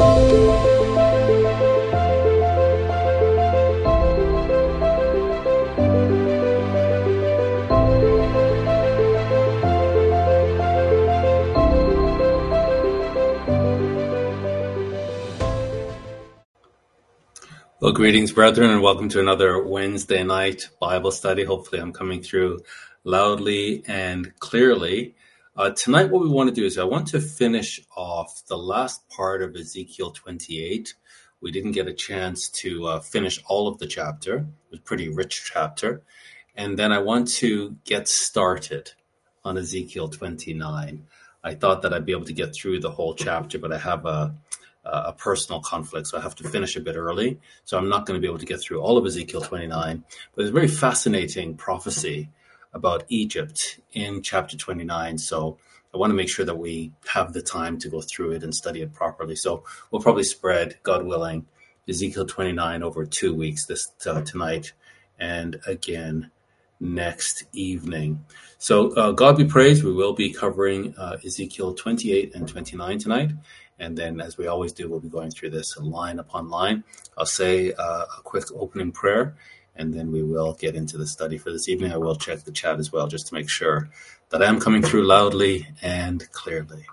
Well, greetings, brethren, and welcome to another Wednesday night Bible study. Hopefully, I'm coming through loudly and clearly. Tonight, what we want to do is I want to finish off the last part of Ezekiel 28. We didn't get a chance to finish all of the chapter. It was a pretty rich chapter. And then I want to get started on Ezekiel 29. I thought that I'd be able to get through the whole chapter, but I have a personal conflict, so I have to finish a bit early. So I'm not going to be able to get through all of Ezekiel 29. But it's a very fascinating prophecy about Egypt in chapter 29. So I want to make sure that we have the time to go through it and study it properly. So we'll probably spread, God willing, Ezekiel 29 over 2 weeks, tonight and again next evening. So God be praised. We will be covering Ezekiel 28 and 29 tonight. And then, as we always do, we'll be going through this line upon line. I'll say a quick opening prayer, and then we will get into the study for this evening. I will check the chat as well, just to make sure that I am coming through loudly and clearly.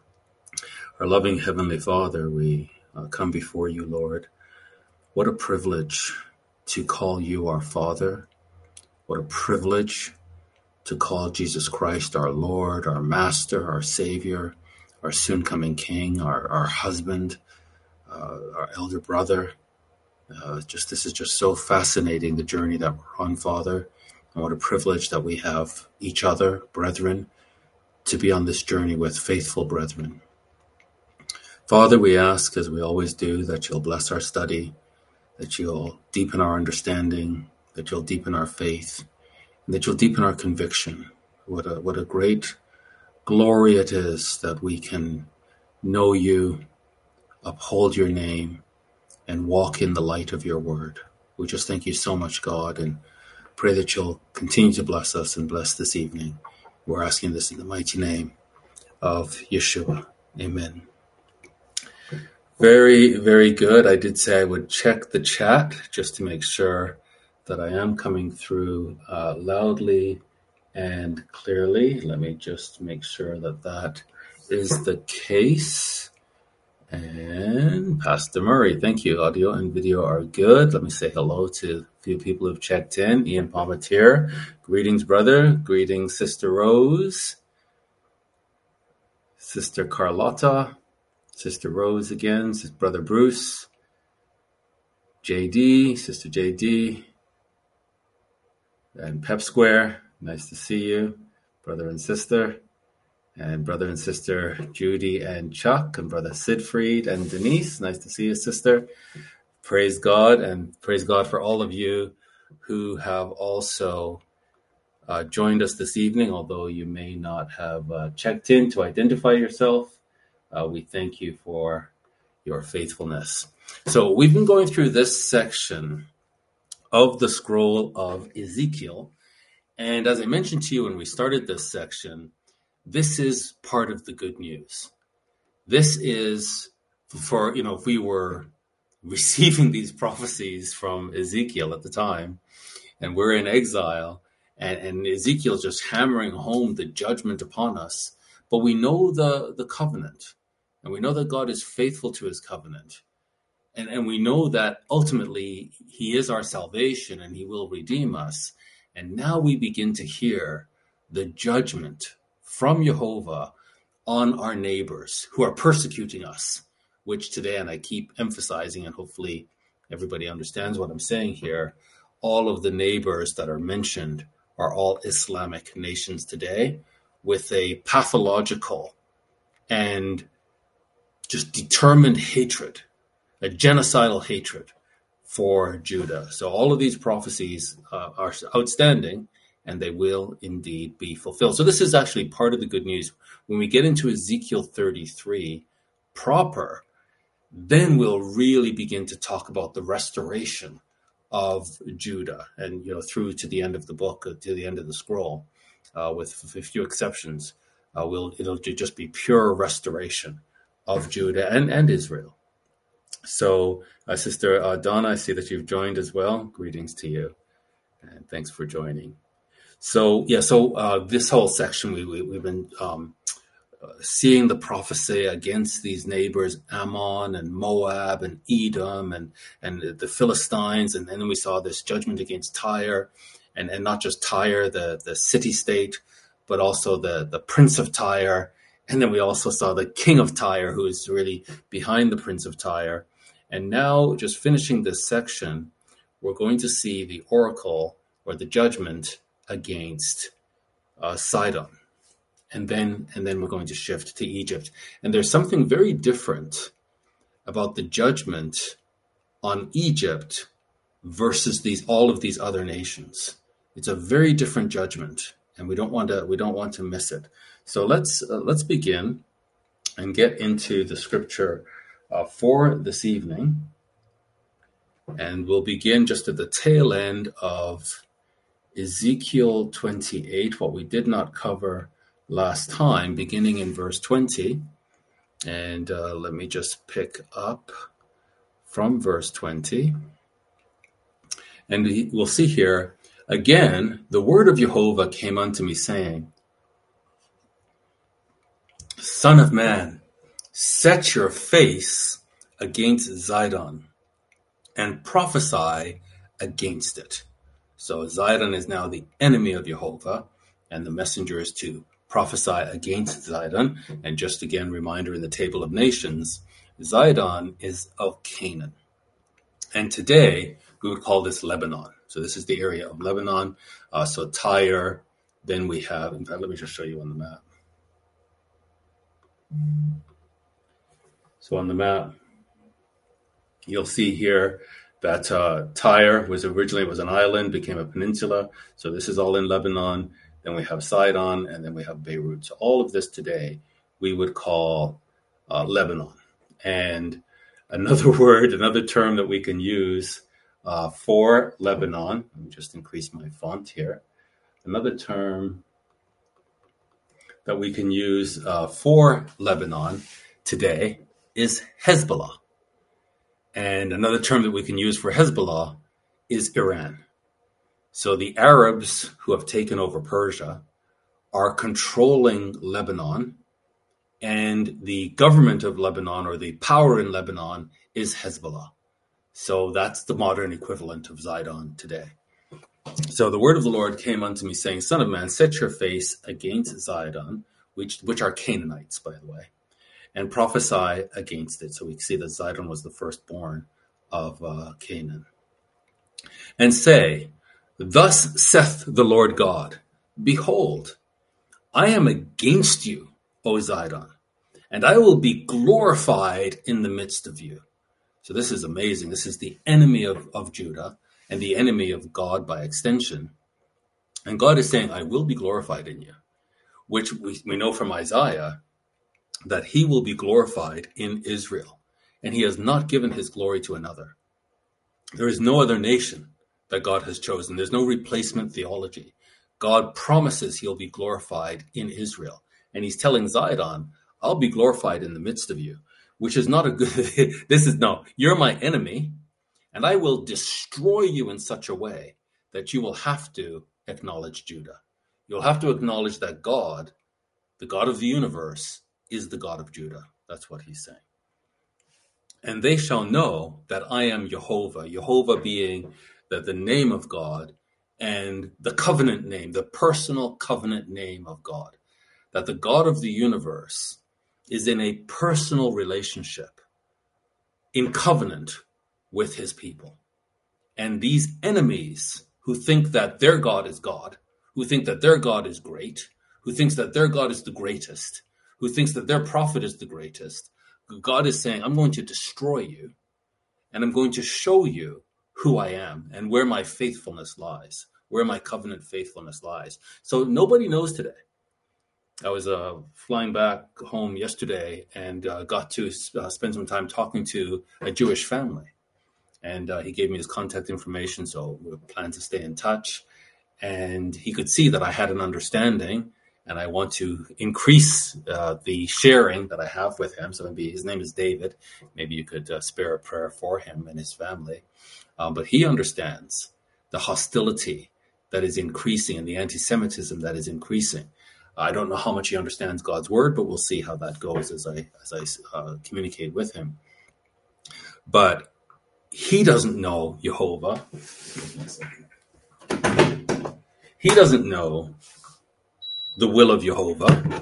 Our loving Heavenly Father, we come before you, Lord. What a privilege to call you our Father. What a privilege to call Jesus Christ our Lord, our Master, our Savior, our soon-coming King, our husband, our elder brother. This is just so fascinating, the journey that we're on, Father. And what a privilege that we have each other, brethren, to be on this journey with faithful brethren. Father, we ask, as we always do, that you'll bless our study, that you'll deepen our understanding, that you'll deepen our faith, and that you'll deepen our conviction. What a great glory it is that we can know you, uphold your name, and walk in the light of your word. We just thank you so much, God, and pray that you'll continue to bless us and bless this evening. We're asking this in the mighty name of Yeshua. Amen. Very, very good. I did say I would check the chat just to make sure that I am coming through loudly and clearly. Let me just make sure that that is the case. And Pastor Murray, thank you. Audio and video are good. Let me say hello to a few people who've checked in. Ian Palmetier, greetings, brother. Greetings, Sister Rose. Sister Carlotta. Sister Rose again. Sister Brother Bruce. JD, Sister JD. And Pep Square. Nice to see you, brother and sister. And brother and sister Judy and Chuck, and brother Sidfried and Denise. Nice to see you, sister. Praise God, and praise God for all of you who have also joined us this evening, although you may not have checked in to identify yourself. We thank you for your faithfulness. So we've been going through this section of the scroll of Ezekiel. And as I mentioned to you when we started this section, this is part of the good news. This is for, if we were receiving these prophecies from Ezekiel at the time, and we're in exile, and Ezekiel's just hammering home the judgment upon us, but we know the covenant, and we know that God is faithful to his covenant. And we know that ultimately he is our salvation and he will redeem us. And now we begin to hear the judgment from Jehovah on our neighbors who are persecuting us, which today, and I keep emphasizing, and hopefully everybody understands what I'm saying here, all of the neighbors that are mentioned are all Islamic nations today with a pathological and just determined hatred, a genocidal hatred for Judah. So all of these prophecies are outstanding, and they will indeed be fulfilled. So this is actually part of the good news. When we get into Ezekiel 33 proper, then we'll really begin to talk about the restoration of Judah, and through to the end of the book, to the end of the scroll, with a few exceptions. It'll just be pure restoration of Judah and Israel. So, Sister Donna, I see that you've joined as well. Greetings to you, and thanks for joining. So, this whole section we've been seeing the prophecy against these neighbors, Ammon and Moab and Edom and the Philistines, and then we saw this judgment against Tyre, and not just Tyre, the city state, but also the prince of Tyre, and then we also saw the king of Tyre, who is really behind the prince of Tyre. And now, just finishing this section, we're going to see the oracle or the judgment against Sidon. And then we're going to shift to Egypt. And there's something very different about the judgment on Egypt versus all of these other nations. It's a very different judgment, and we don't want to miss it. So let's begin and get into the scripture for this evening. And we'll begin just at the tail end of Ezekiel 28, what we did not cover last time, beginning in verse 20. And let me just pick up from verse 20. And we'll see here, again, the word of Jehovah came unto me, saying, Son of man, set your face against Zidon and prophesy against it. So Zidon is now the enemy of Jehovah, and the messenger is to prophesy against Zidon. And just again, reminder in the table of nations, Zidon is of Canaan. And today, we would call this Lebanon. So this is the area of Lebanon. So Tyre, then we have, in fact, let me just show you on the map. So on the map, you'll see here that Tyre was an island, became a peninsula. So this is all in Lebanon. Then we have Sidon, and then we have Beirut. So all of this today we would call Lebanon. And another term that we can use for Lebanon, let me just increase my font here. Another term that we can use for Lebanon today is Hezbollah. And another term that we can use for Hezbollah is Iran. So the Arabs who have taken over Persia are controlling Lebanon, and the government of Lebanon, or the power in Lebanon, is Hezbollah. So that's the modern equivalent of Zidon today. So the word of the Lord came unto me, saying, Son of man, set your face against Zidon, which are Canaanites, by the way, and prophesy against it. So we see that Zidon was the firstborn of Canaan. And say, Thus saith the Lord God, Behold, I am against you, O Zidon, and I will be glorified in the midst of you. So this is amazing. This is the enemy of Judah and the enemy of God by extension. And God is saying, I will be glorified in you, which we know from Isaiah that he will be glorified in Israel. And he has not given his glory to another. There is no other nation that God has chosen. There's no replacement theology. God promises he'll be glorified in Israel. And he's telling Zidon, I'll be glorified in the midst of you, which is not a good, you're my enemy, and I will destroy you in such a way that you will have to acknowledge Judah. You'll have to acknowledge that God, the God of the universe, is the God of Judah. That's what he's saying. And they shall know that I am Jehovah, Jehovah being the name of God and the covenant name, the personal covenant name of God, that the God of the universe is in a personal relationship, in covenant with his people. And these enemies who think that their God is God, who think that their God is great, who thinks that their God is the greatest, who thinks that their prophet is the greatest, God is saying, I'm going to destroy you, and I'm going to show you who I am and where my faithfulness lies, where my covenant faithfulness lies. So nobody knows today. I was flying back home yesterday and got to spend some time talking to a Jewish family. And he gave me his contact information, so we plan to stay in touch. And he could see that I had an understanding and I want to increase the sharing that I have with him. So maybe his name is David. Maybe you could spare a prayer for him and his family. But he understands the hostility that is increasing and the anti-Semitism that is increasing. I don't know how much he understands God's word, but we'll see how that goes as I communicate with him. But he doesn't know Jehovah. He doesn't know the will of Jehovah.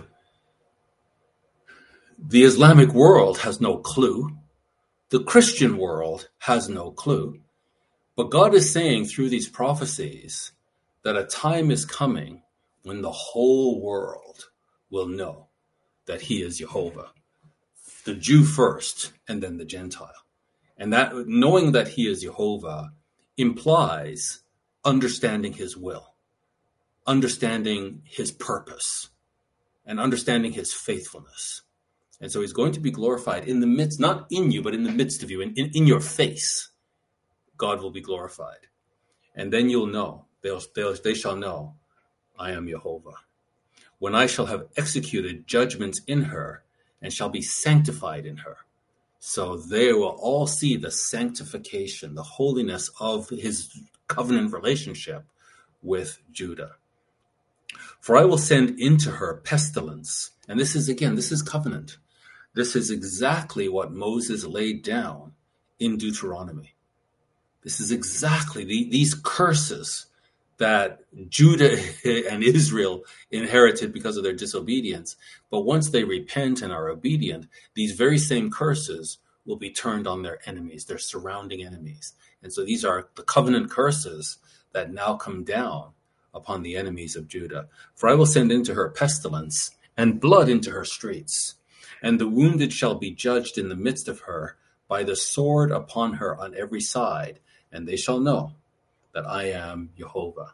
The Islamic world has no clue. The Christian world has no clue. But God is saying through these prophecies that a time is coming when the whole world will know that he is Jehovah. The Jew first, and then the Gentile. And that knowing that he is Jehovah implies understanding his will, understanding his purpose, and understanding his faithfulness. And so he's going to be glorified in the midst, not in you, but in the midst of you, in your face. God will be glorified. And then you'll know, they shall know, I am Jehovah. When I shall have executed judgments in her, and shall be sanctified in her. So they will all see the sanctification, the holiness of his covenant relationship with Judah. For I will send into her pestilence. And this is covenant. This is exactly what Moses laid down in Deuteronomy. This is exactly these curses that Judah and Israel inherited because of their disobedience. But once they repent and are obedient, these very same curses will be turned on their enemies, their surrounding enemies. And so these are the covenant curses that now come down upon the enemies of Judah. For I will send into her pestilence and blood into her streets, and the wounded shall be judged in the midst of her by the sword upon her on every side, and they shall know that I am Jehovah.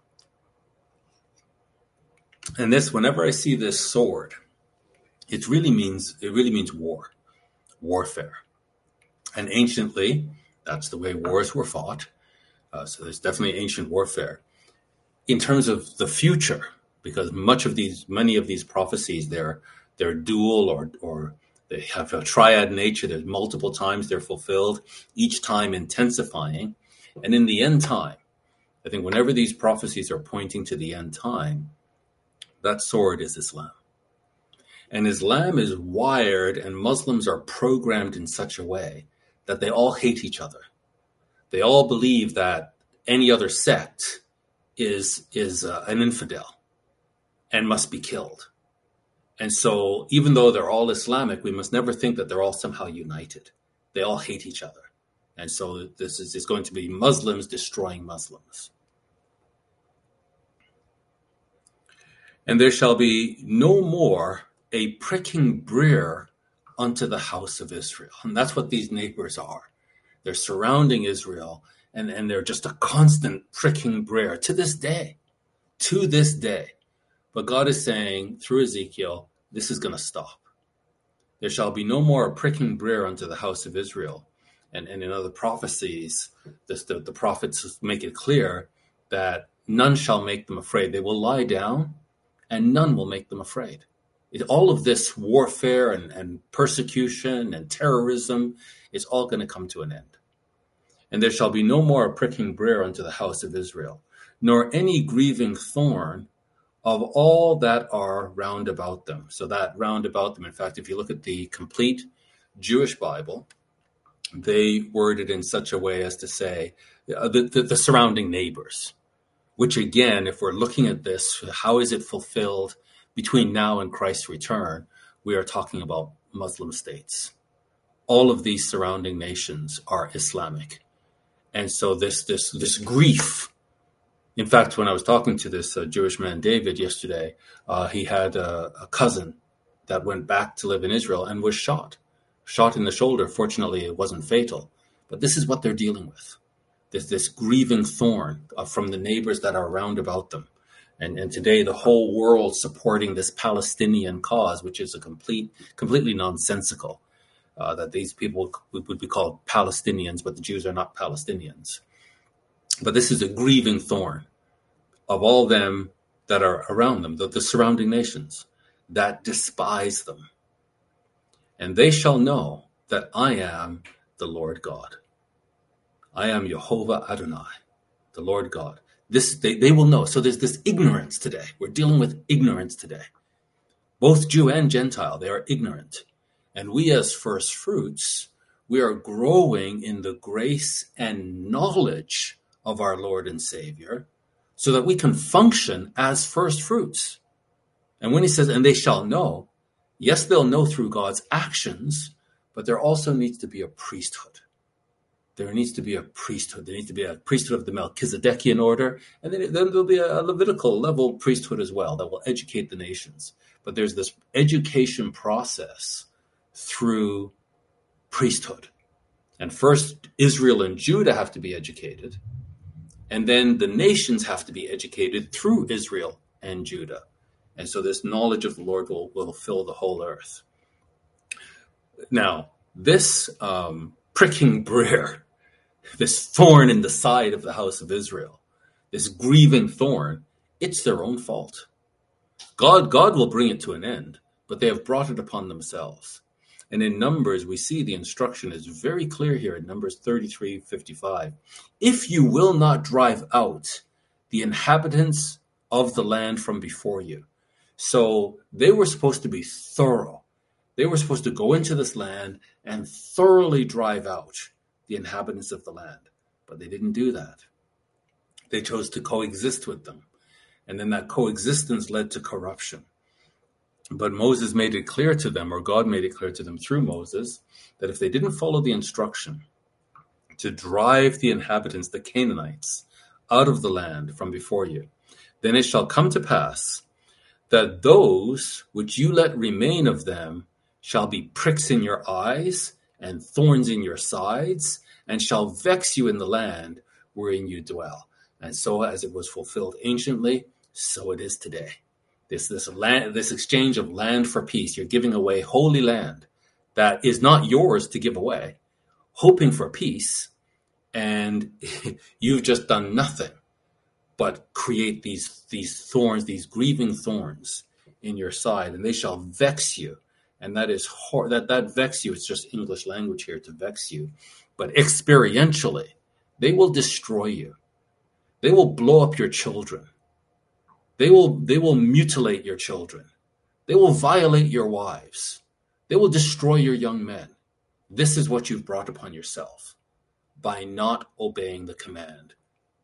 And this, whenever I see this sword, it really means warfare. And anciently, that's the way wars were fought. So there's definitely ancient warfare. In terms of the future, because many of these prophecies, they're dual or they have a triad nature. There's multiple times they're fulfilled, each time intensifying. And in the end time, I think whenever these prophecies are pointing to the end time, that sword is Islam. And Islam is wired, and Muslims are programmed in such a way that they all hate each other. They all believe that any other sect is an infidel and must be killed. And so even though they're all Islamic, we must never think that they're all somehow united. They all hate each other. And so this is going to be Muslims destroying Muslims. And there shall be no more a pricking brier unto the house of Israel. And that's what these neighbors are. They're surrounding Israel, and they're just a constant pricking brier to this day. To this day. But God is saying through Ezekiel, this is going to stop. There shall be no more a pricking brier unto the house of Israel. And in other prophecies, the prophets make it clear that none shall make them afraid. They will lie down, and none will make them afraid. All of this warfare and persecution and terrorism is all going to come to an end. And there shall be no more a pricking brier unto the house of Israel, nor any grieving thorn of all that are round about them. So that round about them, in fact, if you look at the complete Jewish Bible, they word it in such a way as to say the surrounding neighbors, which again, if we're looking at this, how is it fulfilled between now and Christ's return? We are talking about Muslim states. All of these surrounding nations are Islamic. And so this grief, in fact, when I was talking to this Jewish man, David, yesterday, he had a cousin that went back to live in Israel and was shot in the shoulder. Fortunately, it wasn't fatal. But this is what they're dealing with. This grieving thorn from the neighbors that are round about them. And today, the whole world supporting this Palestinian cause, which is completely nonsensical, that these people would be called Palestinians, but the Jews are not Palestinians. But this is a grieving thorn of all them that are around them, the surrounding nations, that despise them. And they shall know that I am the Lord God. I am Jehovah Adonai, the Lord God. This they will know. So there's this ignorance today. We're dealing with ignorance today. Both Jew and Gentile, they are ignorant. And we as first fruits, we are growing in the grace and knowledge of our Lord and Savior so that we can function as first fruits. And when he says, and they shall know, yes, they'll know through God's actions, but there also needs to be a priesthood. There needs to be a priesthood. There needs to be a priesthood of the Melchizedekian order, and then there'll be a Levitical level priesthood as well that will educate the nations. But there's this education process through priesthood. And first, Israel and Judah have to be educated, and then the nations have to be educated through Israel and Judah. And so this knowledge of the Lord will fill the whole earth. Now, this pricking briar, this thorn in the side of the house of Israel, this grieving thorn, it's their own fault. God will bring it to an end, but they have brought it upon themselves. And in Numbers, we see the instruction is very clear here in Numbers 33:55. If you will not drive out the inhabitants of the land from before you. So they were supposed to be thorough. They were supposed to go into this land and thoroughly drive out the inhabitants of the land. But they didn't do that. They chose to coexist with them. And then that coexistence led to corruption. But Moses made it clear to them, or God made it clear to them through Moses, that if they didn't follow the instruction to drive the inhabitants, the Canaanites, out of the land from before you, then it shall come to pass that those which you let remain of them shall be pricks in your eyes and thorns in your sides, and shall vex you in the land wherein you dwell. And so as it was fulfilled anciently, so it is today. This exchange of land for peace. You're giving away holy land that is not yours to give away, hoping for peace, and you've just done nothing but create these thorns, these grieving thorns in your side, and they shall vex you. And that is that vex you. It's just English language here, to vex you. But experientially, they will destroy you. They will blow up your children. They will mutilate your children. They will violate your wives. They will destroy your young men. This is what you've brought upon yourself by not obeying the command.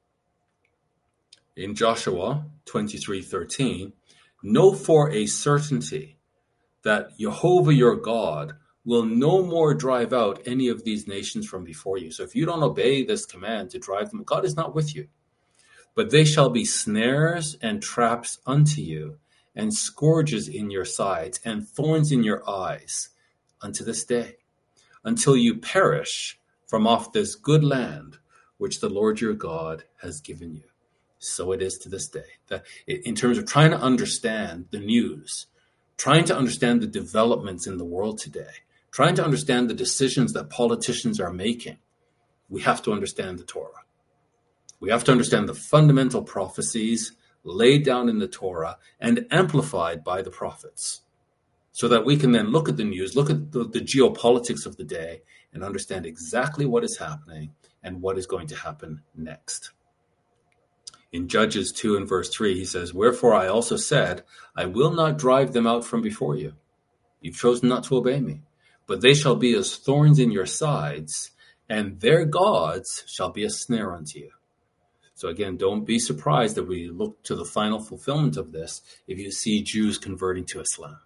In Joshua 23:13, know for a certainty that Jehovah your God will no more drive out any of these nations from before you. So if you don't obey this command to drive them, God is not with you. But they shall be snares and traps unto you, and scourges in your sides, and thorns in your eyes, unto this day, until you perish from off this good land which the Lord your God has given you. So it is to this day. That in terms of trying to understand the news, trying to understand the developments in the world today, trying to understand the decisions that politicians are making, we have to understand the Torah. We have to understand the fundamental prophecies laid down in the Torah and amplified by the prophets, so that we can then look at the news, look at the geopolitics of the day, and understand exactly what is happening and what is going to happen next. In Judges 2 and verse 3, he says, wherefore I also said, I will not drive them out from before you. You've chosen not to obey me. But they shall be as thorns in your sides, and their gods shall be a snare unto you. So again, don't be surprised that we look to the final fulfillment of this if you see Jews converting to Islam.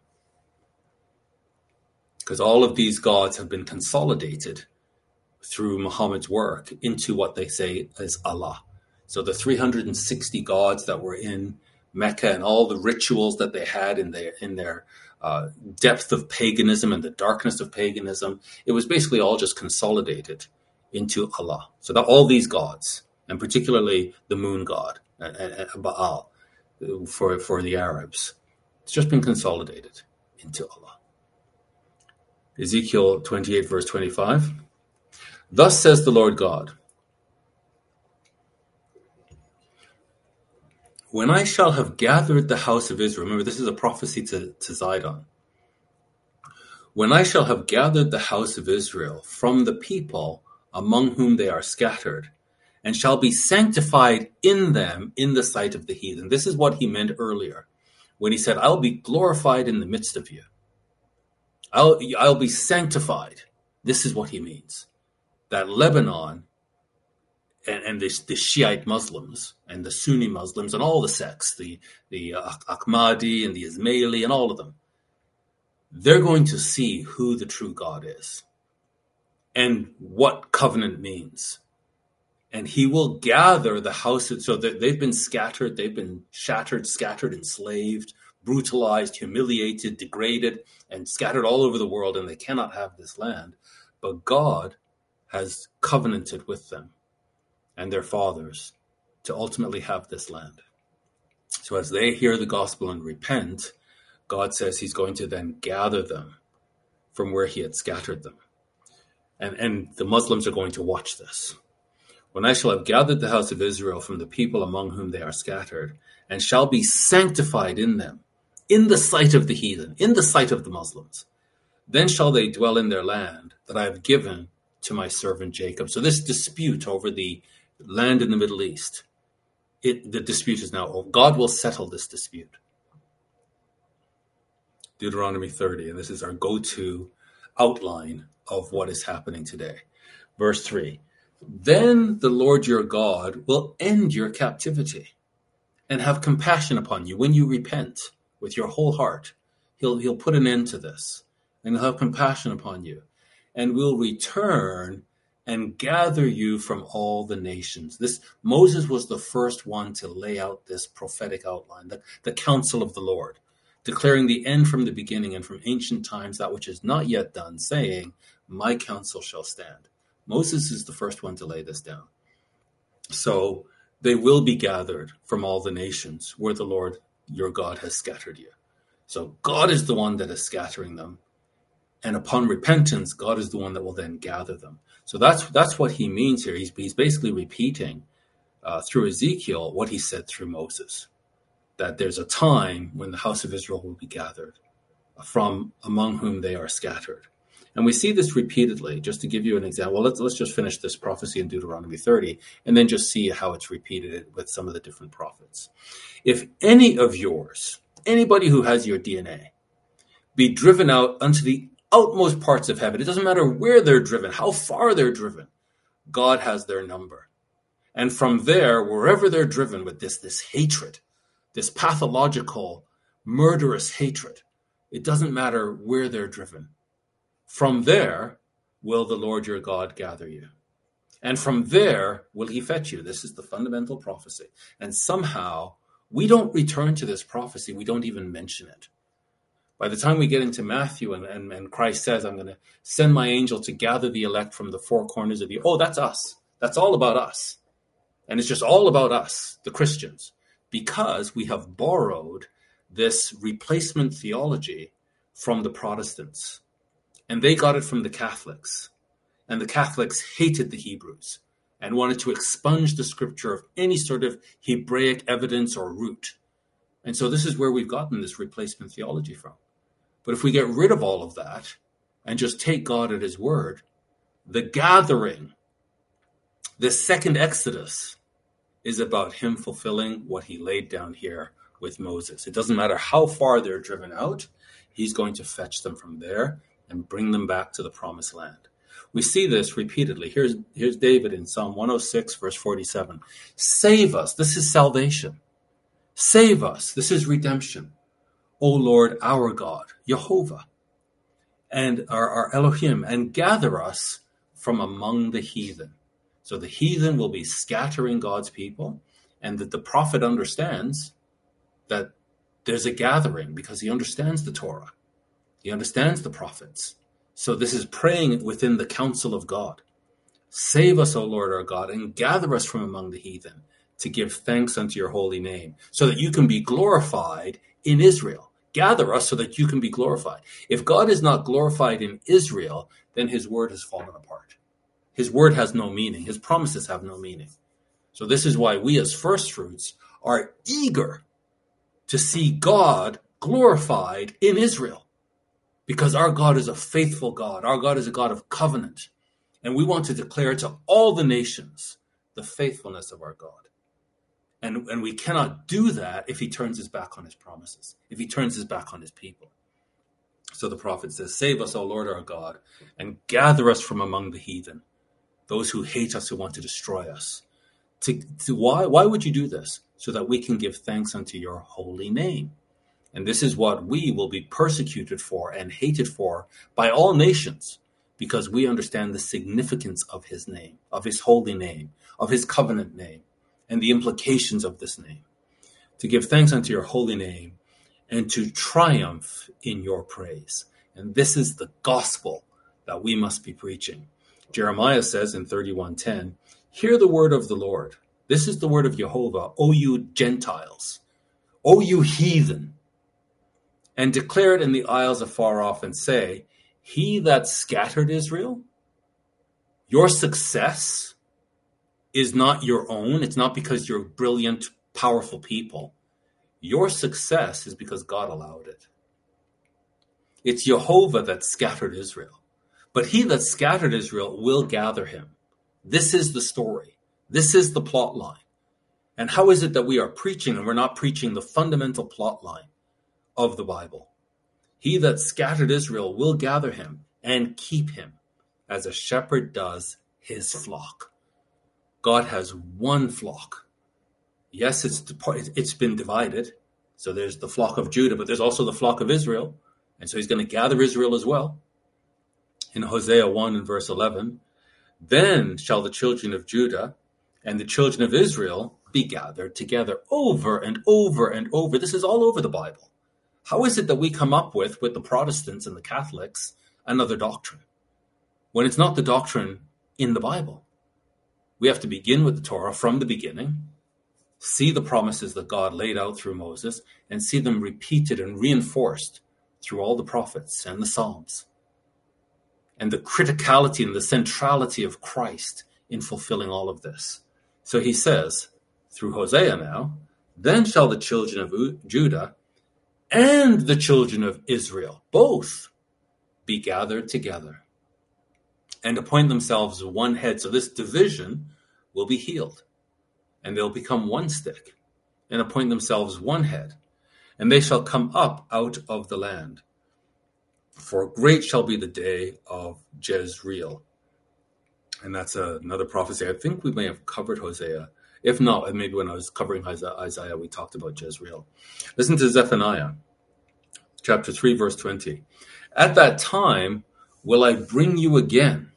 Because all of these gods have been consolidated through Muhammad's work into what they say is Allah. So the 360 gods that were in Mecca and all the rituals that they had in their depth of paganism and the darkness of paganism, it was basically all just consolidated into Allah. So that all these gods, and particularly the moon god, Baal, for the Arabs, it's just been consolidated into Allah. Ezekiel 28 verse 25. Thus says the Lord God, When I shall have gathered the house of Israel, remember this is a prophecy to Zidon. When I shall have gathered the house of Israel from the people among whom they are scattered, and shall be sanctified in them in the sight of the heathen. This is what he meant earlier when he said, I'll be glorified in the midst of you. I'll be sanctified. This is what he means. That Lebanon and the Shiite Muslims and the Sunni Muslims and all the sects, the Ahmadi and the Ismaili and all of them, they're going to see who the true God is and what covenant means. And he will gather the house. So they've been scattered, they've been shattered, scattered, enslaved, brutalized, humiliated, degraded, and scattered all over the world, and they cannot have this land. But God has covenanted with them and their fathers to ultimately have this land. So as they hear the gospel and repent, God says he's going to then gather them from where he had scattered them. And the Muslims are going to watch this. When I shall have gathered the house of Israel from the people among whom they are scattered, and shall be sanctified in them, in the sight of the heathen, in the sight of the Muslims, then shall they dwell in their land that I have given to my servant Jacob. So this dispute over the land in the Middle East, the dispute is now over. God will settle this dispute. Deuteronomy 30, and this is our go-to outline of what is happening today. Verse 3. Then the Lord your God will end your captivity and have compassion upon you when you repent with your whole heart. He'll put an end to this and he'll have compassion upon you and will return and gather you from all the nations. Moses was the first one to lay out this prophetic outline, the counsel of the Lord, declaring the end from the beginning and from ancient times, that which is not yet done, saying, my counsel shall stand. Moses is the first one to lay this down. So they will be gathered from all the nations where the Lord your God has scattered you. So God is the one that is scattering them. And upon repentance, God is the one that will then gather them. So that's what he means here. He's basically repeating through Ezekiel what he said through Moses, that there's a time when the house of Israel will be gathered from among whom they are scattered. And we see this repeatedly. Just to give you an example, let's just finish this prophecy in Deuteronomy 30 and then just see how it's repeated with some of the different prophets. If any of yours, anybody who has your DNA, be driven out unto the outmost parts of heaven, it doesn't matter where they're driven, how far they're driven, God has their number. And from there, wherever they're driven with this hatred, this pathological, murderous hatred, it doesn't matter where they're driven. From there will the Lord your God gather you. And from there will he fetch you. This is the fundamental prophecy. And somehow we don't return to this prophecy. We don't even mention it. By the time we get into Matthew and Christ says, I'm going to send my angel to gather the elect from the four corners of the earth. Oh, that's us. That's all about us. And it's just all about us, the Christians, because we have borrowed this replacement theology from the Protestants. And they got it from the Catholics. And the Catholics hated the Hebrews and wanted to expunge the scripture of any sort of Hebraic evidence or root. And so this is where we've gotten this replacement theology from. But if we get rid of all of that and just take God at his word, the gathering, the second Exodus, is about him fulfilling what he laid down here with Moses. It doesn't matter how far they're driven out, he's going to fetch them from there and bring them back to the promised land. We see this repeatedly. Here's David in Psalm 106, verse 47. Save us. This is salvation. Save us. This is redemption. O Lord, our God, Jehovah, and our Elohim, and gather us from among the heathen. So the heathen will be scattering God's people, and that the prophet understands that there's a gathering because he understands the Torah. He understands the prophets. So this is praying within the counsel of God. Save us, O Lord our God, and gather us from among the heathen to give thanks unto your holy name, so that you can be glorified in Israel. Gather us so that you can be glorified. If God is not glorified in Israel, then his word has fallen apart. His word has no meaning. His promises have no meaning. So this is why we as first fruits are eager to see God glorified in Israel, because our God is a faithful God. Our God is a God of covenant. And we want to declare to all the nations the faithfulness of our God. And we cannot do that if he turns his back on his promises, if he turns his back on his people. So the prophet says, save us, O Lord our God, and gather us from among the heathen, those who hate us, who want to destroy us. Why would you do this? So that we can give thanks unto your holy name. And this is what we will be persecuted for and hated for by all nations, because we understand the significance of his name, of his holy name, of his covenant name, and the implications of this name. To give thanks unto your holy name and to triumph in your praise. And this is the gospel that we must be preaching. Jeremiah says in 31:10, hear the word of the Lord. This is the word of Jehovah, O you Gentiles, O you heathen, and declare it in the isles afar off and say, he that scattered Israel, your success is not your own. It's not because you're brilliant, powerful people. Your success is because God allowed it. It's Jehovah that scattered Israel. But he that scattered Israel will gather him. This is the story. This is the plot line. And how is it that we are preaching and we're not preaching the fundamental plot line of the Bible? He that scattered Israel will gather him and keep him as a shepherd does his flock. God has one flock. Yes, it's been divided. So there's the flock of Judah, but there's also the flock of Israel. And so he's going to gather Israel as well. In Hosea 1 and verse 11, then shall the children of Judah and the children of Israel be gathered together over and over and over. This is all over the Bible. How is it that we come up with the Protestants and the Catholics, another doctrine, when it's not the doctrine in the Bible? We have to begin with the Torah from the beginning, see the promises that God laid out through Moses, and see them repeated and reinforced through all the prophets and the Psalms. And the criticality and the centrality of Christ in fulfilling all of this. So he says, through Hosea now, then shall the children of Judah and the children of Israel both be gathered together and appoint themselves one head. So this division will be healed, and they'll become one stick and appoint themselves one head, and they shall come up out of the land. For great shall be the day of Jezreel. And that's another prophecy. I think we may have covered Hosea. If not, maybe when I was covering Isaiah, we talked about Jezreel. Listen to Zephaniah, chapter 3, verse 20. At that time will I bring you again,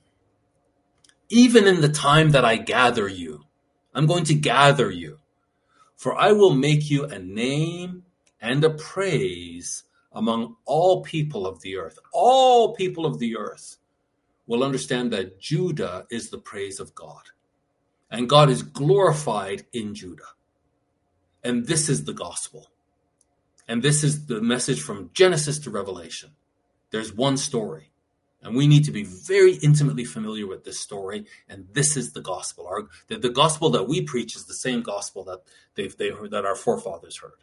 even in the time that I gather you. I'm going to gather you. For I will make you a name and a praise among all people of the earth. All people of the earth will understand that Judah is the praise of God. And God is glorified in Judah. And this is the gospel. And this is the message from Genesis to Revelation. There's one story. And we need to be very intimately familiar with this story. And this is the gospel. The gospel that we preach is the same gospel that they heard, that our forefathers heard.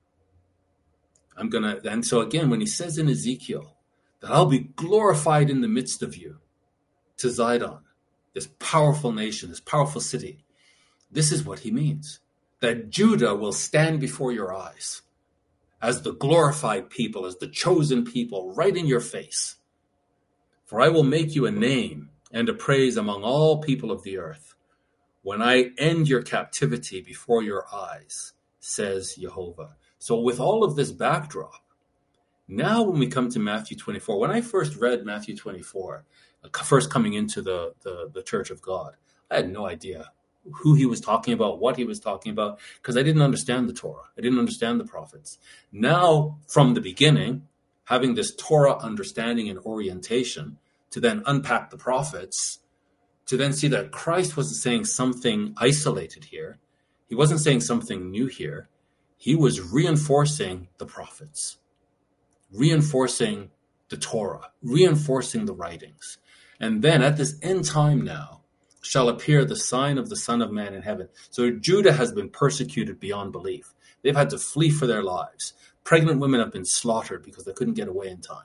And so again, when he says in Ezekiel that I'll be glorified in the midst of you, to Zidon, this powerful nation, this powerful city, this is what he means. That Judah will stand before your eyes as the glorified people, as the chosen people, right in your face. For I will make you a name and a praise among all people of the earth when I end your captivity before your eyes, says Jehovah. So with all of this backdrop, now when we come to Matthew 24, when I first read Matthew 24, first coming into the Church of God, I had no idea who he was talking about, what he was talking about, because I didn't understand the Torah. I didn't understand the prophets. Now, from the beginning, having this Torah understanding and orientation, to then unpack the prophets, to then see that Christ wasn't saying something isolated here. He wasn't saying something new here. He was reinforcing the prophets, reinforcing the Torah, reinforcing the writings. And then at this end time now, shall appear the sign of the Son of Man in heaven. So Judah has been persecuted beyond belief. They've had to flee for their lives. Pregnant women have been slaughtered because they couldn't get away in time.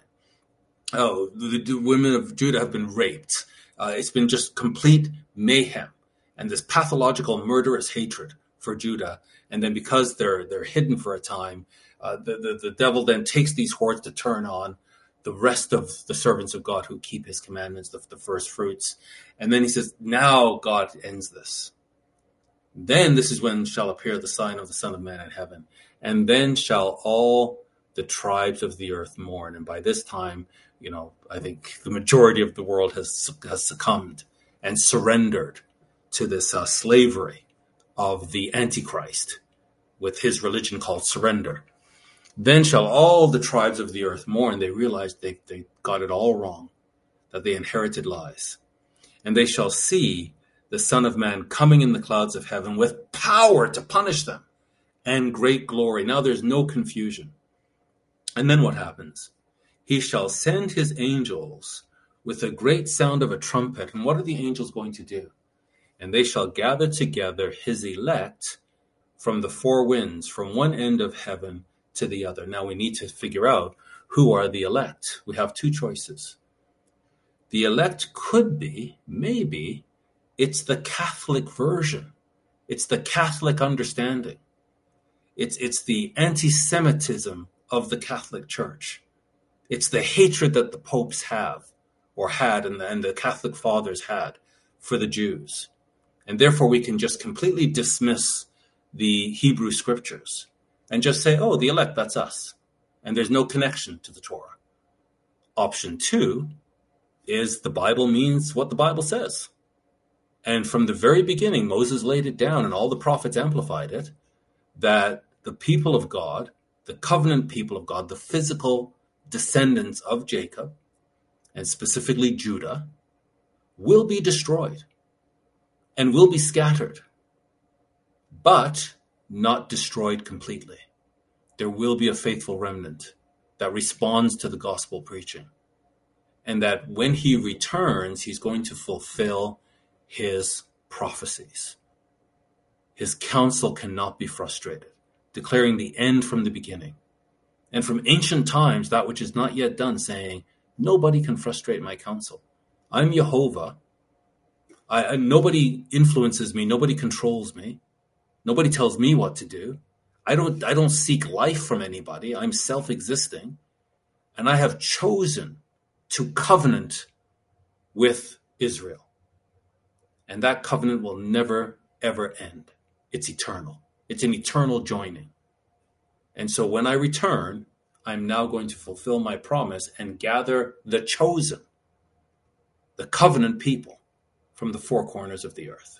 Oh, the women of Judah have been raped. It's been just complete mayhem and this pathological murderous hatred for Judah. And then because they're hidden for a time, the devil then takes these hordes to turn on the rest of the servants of God who keep his commandments, the first fruits. And then he says, now God ends this. Then this is when shall appear the sign of the Son of Man in heaven. And then shall all the tribes of the earth mourn. And by this time, I think the majority of the world has succumbed and surrendered to this slavery of the Antichrist with his religion called surrender. Then shall all the tribes of the earth mourn. They realized they got it all wrong, that they inherited lies. And they shall see the Son of Man coming in the clouds of heaven with power to punish them and great glory. Now there's no confusion. And then what happens? He shall send his angels with a great sound of a trumpet. And what are the angels going to do? And they shall gather together his elect from the four winds, from one end of heaven to the other. Now we need to figure out who are the elect. We have two choices. The elect could be, maybe, it's the Catholic version. It's the Catholic understanding. It's the anti-Semitism of the Catholic Church. It's the hatred that the popes have or had and the Catholic fathers had for the Jews. And therefore we can just completely dismiss the Hebrew scriptures and just say, oh, the elect, that's us. And there's no connection to the Torah. Option two is the Bible means what the Bible says. And from the very beginning, Moses laid it down and all the prophets amplified it, that the people of God, the covenant people of God, the physical descendants of Jacob, and specifically Judah, will be destroyed and will be scattered, but not destroyed completely. There will be a faithful remnant that responds to the gospel preaching, and that when he returns, he's going to fulfill his prophecies. His counsel cannot be frustrated, declaring the end from the beginning. And from ancient times, that which is not yet done, saying, nobody can frustrate my counsel. I'm Jehovah. Nobody influences me. Nobody controls me. Nobody tells me what to do. I don't seek life from anybody. I'm self-existing. And I have chosen to covenant with Israel. And that covenant will never, ever end. It's eternal. It's an eternal joining. And so when I return, I'm now going to fulfill my promise and gather the chosen, the covenant people from the four corners of the earth.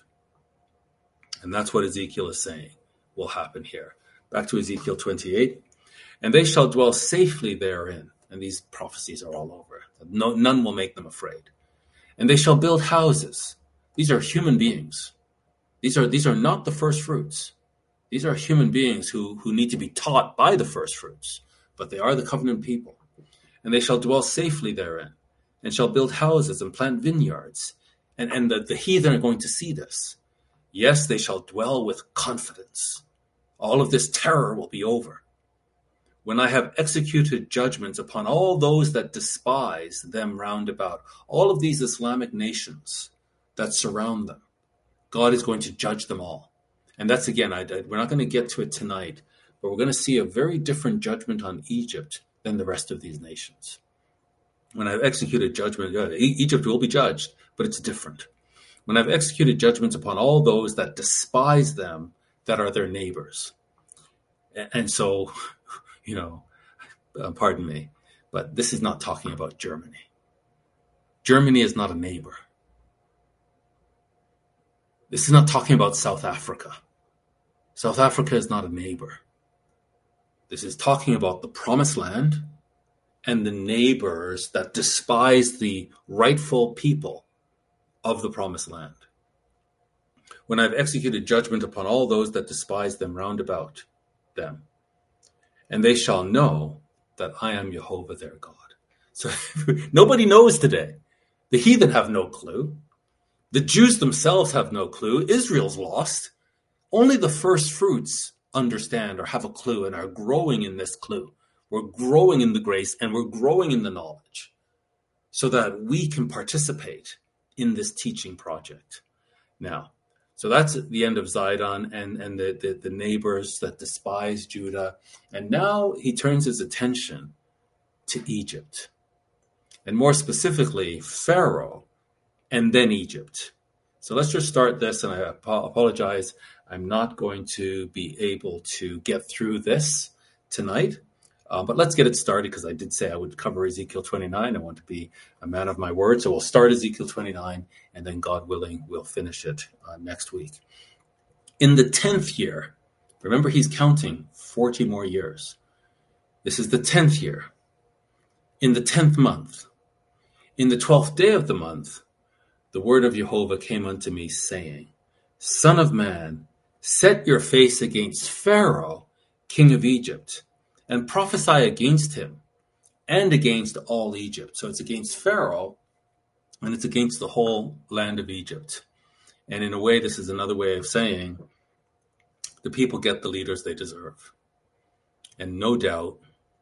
And that's what Ezekiel is saying will happen here. Back to Ezekiel 28. And they shall dwell safely therein. And these prophecies are all over. None will make them afraid. And they shall build houses. These are human beings. These are not the first fruits. These are human beings who need to be taught by the first fruits, but they are the covenant people. And they shall dwell safely therein, and shall build houses and plant vineyards. And the heathen are going to see this. Yes, they shall dwell with confidence. All of this terror will be over. When I have executed judgments upon all those that despise them round about, all of these Islamic nations that surround them, God is going to judge them all. And that's, again, we're not going to get to it tonight, but we're going to see a very different judgment on Egypt than the rest of these nations. When I've executed judgment, Egypt will be judged, but it's different. When I've executed judgments upon all those that despise them, that are their neighbors. And so, pardon me, but this is not talking about Germany. Germany is not a neighbor. This is not talking about South Africa. South Africa is not a neighbor. This is talking about the promised land and the neighbors that despise the rightful people of the promised land. When I've executed judgment upon all those that despise them round about them, and they shall know that I am Jehovah their God. So nobody knows today. The heathen have no clue. The Jews themselves have no clue. Israel's lost. Only the first fruits understand or have a clue and are growing in this clue. We're growing in the grace and we're growing in the knowledge so that we can participate in this teaching project. Now, so that's the end of Zidon and the neighbors that despise Judah. And now he turns his attention to Egypt. And more specifically, Pharaoh and then Egypt. So let's just start this, and I apologize. I'm not going to be able to get through this tonight, but let's get it started because I did say I would cover Ezekiel 29. I want to be a man of my word. So we'll start Ezekiel 29, and then God willing, we'll finish it next week. In the 10th year, remember he's counting 40 more years. This is the 10th year. In the 10th month, in the 12th day of the month, the word of Jehovah came unto me, saying, Son of man, set your face against Pharaoh, king of Egypt, and prophesy against him and against all Egypt. So it's against Pharaoh, and it's against the whole land of Egypt. And in a way, this is another way of saying the people get the leaders they deserve. And no doubt,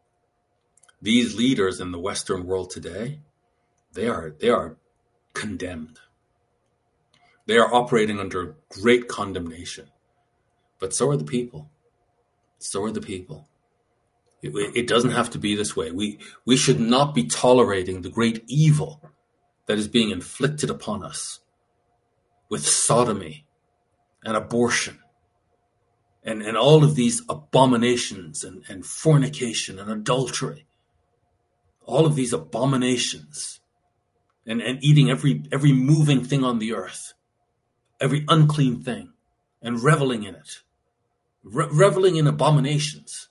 these leaders in the Western world today, they are condemned. They are operating under great condemnation. But so are the people. So are the people. It doesn't have to be this way. We should not be tolerating the great evil that is being inflicted upon us with sodomy and abortion and all of these abominations and fornication and adultery. All of these abominations and eating every moving thing on the earth, every unclean thing, and reveling in it, reveling in abominations.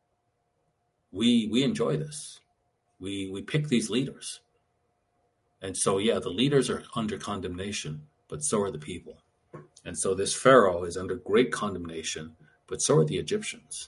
We enjoy this. We pick these leaders. And so, yeah, the leaders are under condemnation, but so are the people. And so this Pharaoh is under great condemnation, but so are the Egyptians.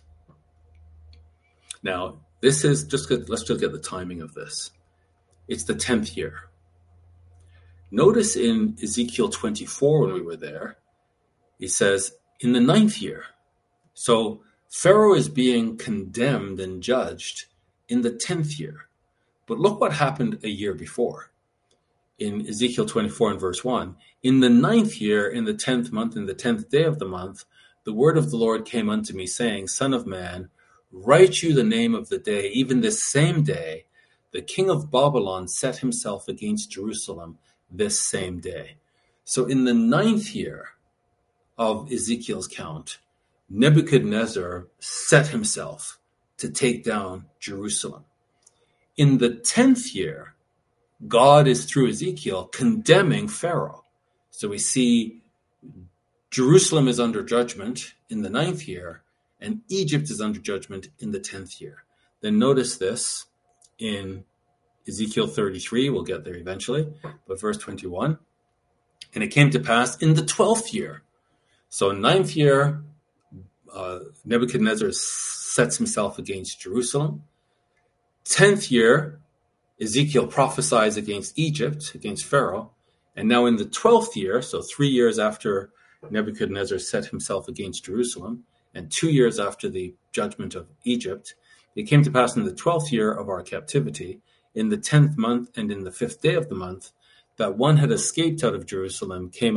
Now, this is just good. Let's just get the timing of this. It's the 10th year. Notice in Ezekiel 24, when we were there, he says, in the 9th year. So Pharaoh is being condemned and judged in the 10th year. But look what happened a year before. In Ezekiel 24 and verse 1, in the 9th year, in the 10th month, in the 10th day of the month, the word of the Lord came unto me, saying, Son of man, write you the name of the day, even this same day, the king of Babylon set himself against Jerusalem this same day. So in the 9th year of Ezekiel's count, Nebuchadnezzar set himself to take down Jerusalem. In the 10th year, God is through Ezekiel condemning Pharaoh. So we see Jerusalem is under judgment in the 9th year, and Egypt is under judgment in the 10th year. Then notice this in Ezekiel 33, we'll get there eventually, but verse 21. And it came to pass in the 12th year. So 9th year, Nebuchadnezzar sets himself against Jerusalem. 10th year, Ezekiel prophesies against Egypt, against Pharaoh. And now in the 12th year, so 3 years after Nebuchadnezzar set himself against Jerusalem, and 2 years after the judgment of Egypt, it came to pass in the 12th year of our captivity, in the 10th month and in the 5th day of the month, that one had escaped out of Jerusalem came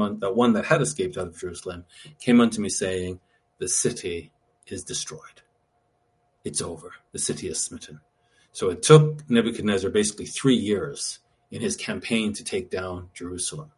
unto me, saying, the city is destroyed. It's over. The city is smitten. So it took Nebuchadnezzar basically 3 years in his campaign to take down Jerusalem.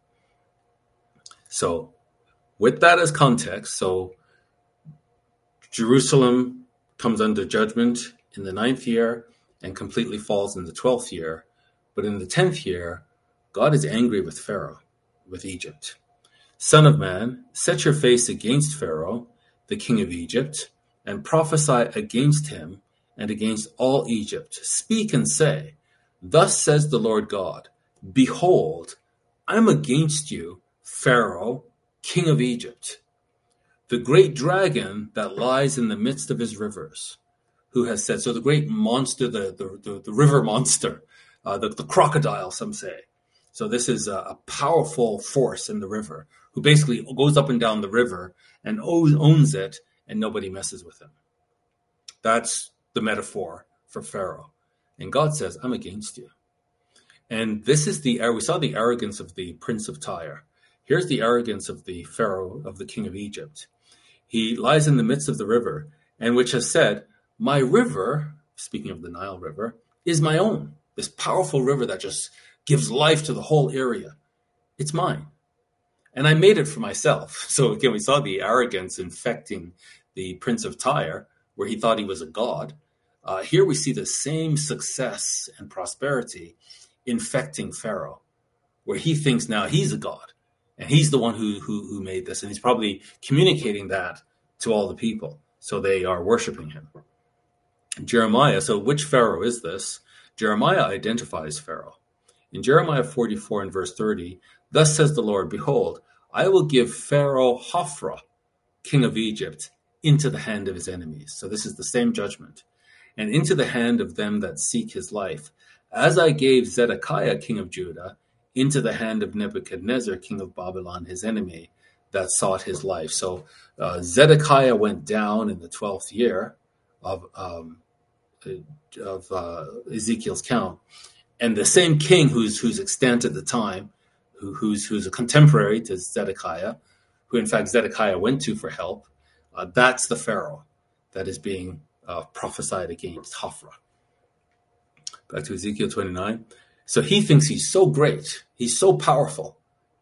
So with that as context, so Jerusalem comes under judgment in the 9th year and completely falls in the 12th year. But in the 10th year, God is angry with Pharaoh, with Egypt. Son of man, set your face against Pharaoh, the king of Egypt, and prophesy against him and against all Egypt. Speak and say, thus says the Lord God, behold, I am against you, Pharaoh, king of Egypt, the great dragon that lies in the midst of his rivers, who has said, so the great monster, the river monster, the crocodile, some say, So this is a powerful force in the river who basically goes up and down the river and owns it, and nobody messes with him. That's the metaphor for Pharaoh. And God says, I'm against you. And this is we saw the arrogance of the prince of Tyre. Here's the arrogance of the Pharaoh, of the king of Egypt. He lies in the midst of the river, and which has said, my river, speaking of the Nile River, is my own. This powerful river that just gives life to the whole area. It's mine. And I made it for myself. So again, we saw the arrogance infecting the prince of Tyre, where he thought he was a god. Here we see the same success and prosperity infecting Pharaoh, where he thinks now he's a god. And he's the one who made this. And he's probably communicating that to all the people. So they are worshiping him. Jeremiah, so which Pharaoh is this? Jeremiah identifies Pharaoh. In Jeremiah 44 and verse 30, thus says the Lord, behold, I will give Pharaoh Hophra, king of Egypt, into the hand of his enemies. So this is the same judgment. And into the hand of them that seek his life, as I gave Zedekiah, king of Judah, into the hand of Nebuchadnezzar, king of Babylon, his enemy, that sought his life. So Zedekiah went down in the 12th year of Ezekiel's count. And the same king who's extant at the time, who's a contemporary to Zedekiah, who in fact Zedekiah went to for help, that's the Pharaoh that is being prophesied against, Hophra. Back to Ezekiel 29. So he thinks he's so great, he's so powerful,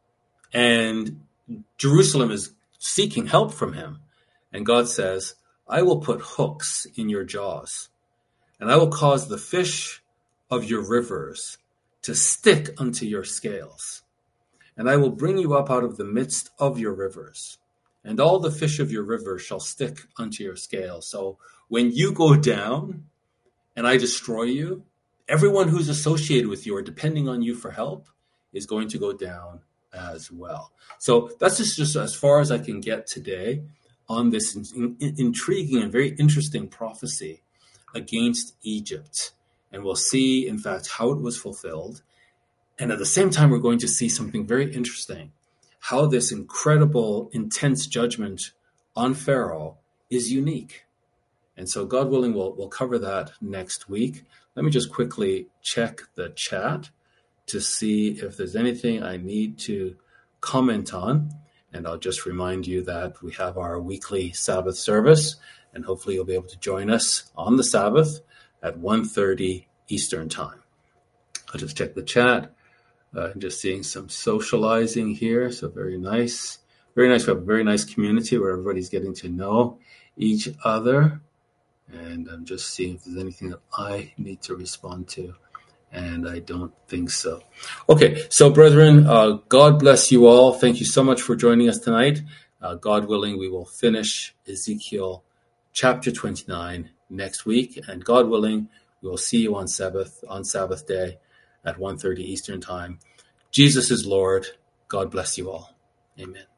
and Jerusalem is seeking help from him. And God says, I will put hooks in your jaws, and I will cause the fish of your rivers to stick unto your scales. And I will bring you up out of the midst of your rivers, and all the fish of your rivers shall stick unto your scales. So when you go down and I destroy you, everyone who's associated with you or depending on you for help is going to go down as well. So that's just as far as I can get today on this intriguing and very interesting prophecy against Egypt. And we'll see, in fact, how it was fulfilled. And at the same time, we're going to see something very interesting, how this incredible, intense judgment on Pharaoh is unique. And so God willing, we'll cover that next week. Let me just quickly check the chat to see if there's anything I need to comment on. And I'll just remind you that we have our weekly Sabbath service, and hopefully you'll be able to join us on the Sabbath at 1:30 Eastern Time. I'll just check the chat. Just seeing some socializing here, so very nice. Very nice. We have a very nice community where everybody's getting to know each other. And I'm just seeing if there's anything that I need to respond to. And I don't think so. Okay, so brethren, God bless you all. Thank you so much for joining us tonight. God willing, we will finish Ezekiel chapter 29 next week. And God willing, we will see you on Sabbath day at 1:30 Eastern Time. Jesus is Lord. God bless you all. Amen.